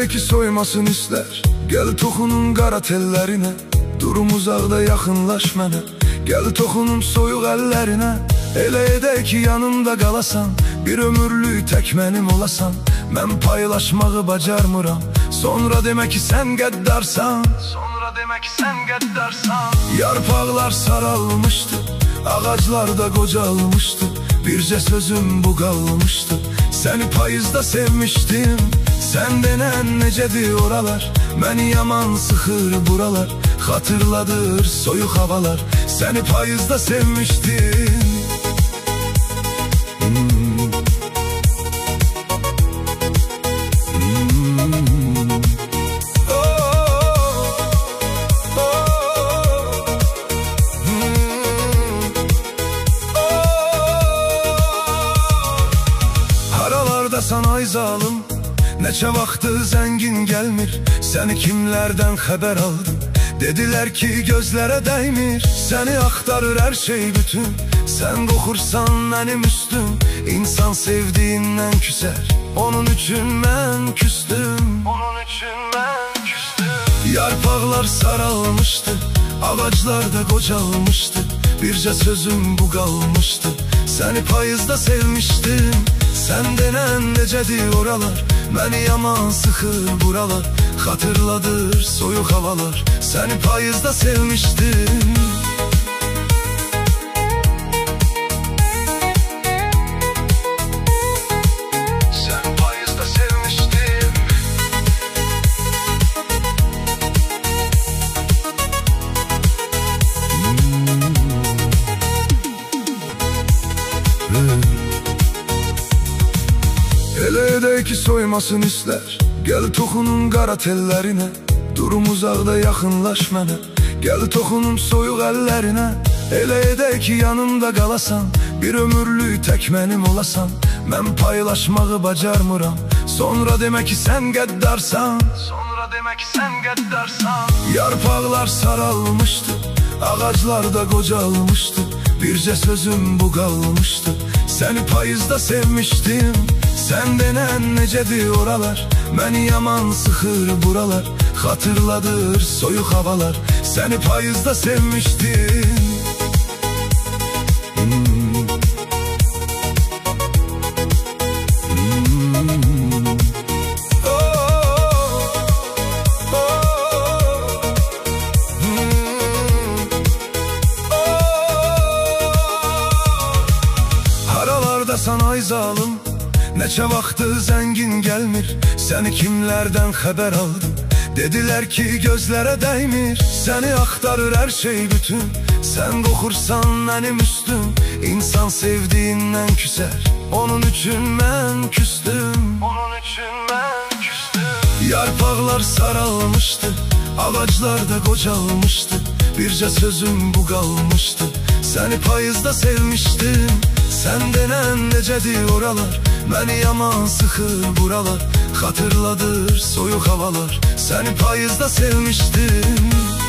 ki soymasın istər. Gəl toxunum qara tellərinə, durum uzaqda yaxınlaş mənə. Gəl toxunum soyuq əllərinə, elə edək ki yanımda qalasan. Bir ömürlük tək mənim olasan. Mən paylaşmağı bacarmıram. Sonra demə ki sən qəddarsan. Sonra demə ki sən qəddarsan. Yarpaqlar saralmışdı, ağaclar da qocalmışdı. Bircə sözüm bu qalmışdı. Səni payızda sevmişdim. Sən denən necədir oralar? Məni yaman sıxır buralar. Xatırladır soyuq havalar. Səni payızda sevmişdim. Haralardasan ay zalım, neçə vaxtı zəngin gəlmir. Səni kimlərdən xəbər aldım? Dedilər ki gözlərə dəymir. Səni axtarır hər şey bütün. Sən qoxursan mənim üstüm. İnsan sevdiyindən küsər. Onun üçün mən küstüm. Onun üçün mən küstüm. Yarpaqlar saralmışdı, ağaclar da qocalmışdı. Bircə sözüm bu qalmışdı. Səni payızda sevmişdim. Sən denən necədir oralar? Məni yaman sıxır buralar. Xatırladır soyuq havalar. Səni payızda sevmişdim. Səni payızda sevmişdim. Elə edək ki soymasın istər. Gəl toxunum qara tellərinə, durum uzaqda yaxınlaş mənə. Gəl toxunum soyuq əllərinə, elə edək ki yanımda qalasan. Bir ömürlük tək mənim olasan. Mən paylaşmağı bacarmıram. Sonra demə ki sən qəddarsan. Sonra demə ki sən qəddarsan. Yarpaqlar saralmışdı, ağaclar da qocalmışdı. Bircə sözüm bu qalmışdı. Səni payızda sevmişdim. Sən denən necədir oralar? Məni yaman sıxır buralar. Xatırladır soyuq havalar. Səni payızda sevmişdim. Haralardasan ay zalım, neçə vaxtı zəngin gəlmir. Səni kimlərdən xəbər aldım? Dedilər ki gözlərə dəymir. Səni axtarır hər şey bütün. Sən qoxursan mənim üstüm. İnsan sevdiyindən küsər. Onun üçün mən küstüm. Onun üçün mən küstüm. Yarpaqlar saralmışdı, ağaclar da qocalmışdı. Bircə sözüm bu qalmışdı. Səni payızda sevmişdim. Sən denən necədir oralar? Məni yaman sıxır buralar. Xatırladır soyuq havalar. Səni payızda sevmişdim.